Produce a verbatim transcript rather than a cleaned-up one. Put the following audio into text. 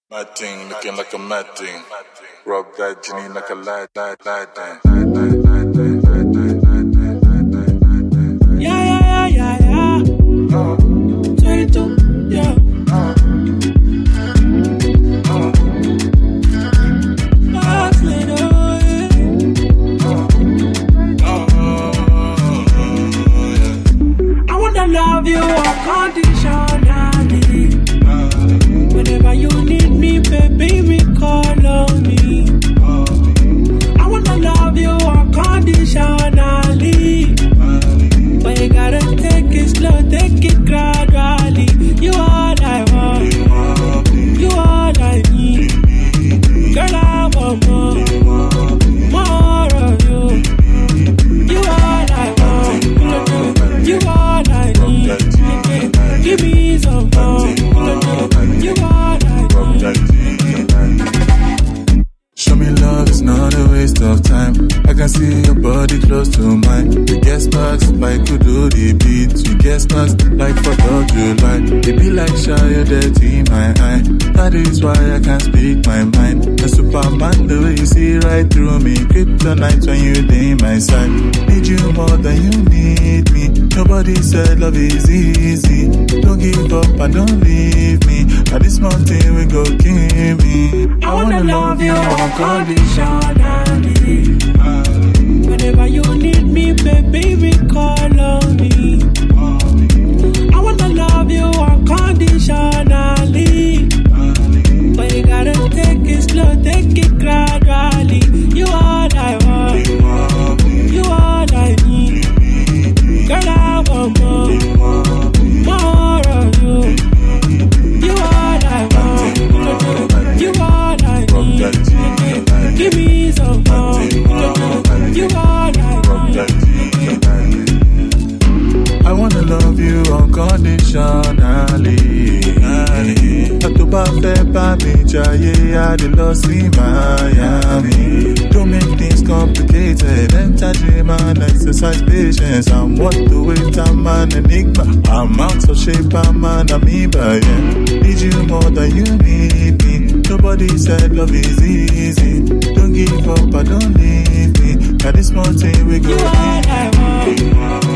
Mad thing, looking like a mad thing. Rub that genie like a light, light, light, light, light, light, light, light, light, light. Yeah, yeah, yeah, yeah, yeah. twenty-two, yeah. Last little, yeah. I wanna love you unconditionally. Whenever you need me, baby, me call on me. I wanna love you unconditionally. But you gotta take it slow, take it gradually. You all I want, you all I need. Girl, I want more, more of you. You all I want, you all I need. Give me some more, you all I need. Show me love, it's not a waste of time. I can see your body close to mine. We get sparks like we do the beats. We get sparks like fourth of July. It be like Shia dirty my eye. That is why I can't speak my mind. A Superman, the way you see right through me. Kryptonite when you day my side. Need you more than you need me. Nobody said love is easy. Don't give up and don't leave me. At this mountain we go kill me. I wanna love you unconditionally. Whenever you need me, baby, me call on me. I wanna love you unconditionally. But you gotta take it slow, take it gradually. You all I want, you all I need. Girl, I want more, more of you. You all I want, you all I need. Give me some more, you all I need. I wanna love you unconditionally. Atoba fe pa mi jaye, I the lost in Miami. Don't make things complicated. Enter gym and exercise patience. I'm what to wait, I'm an enigma. I'm out of shape, I'm an amoeba, yeah. Need you more than you need me. Nobody said love is easy. Don't give up, I don't leave me. At this mountain we go. You all I want.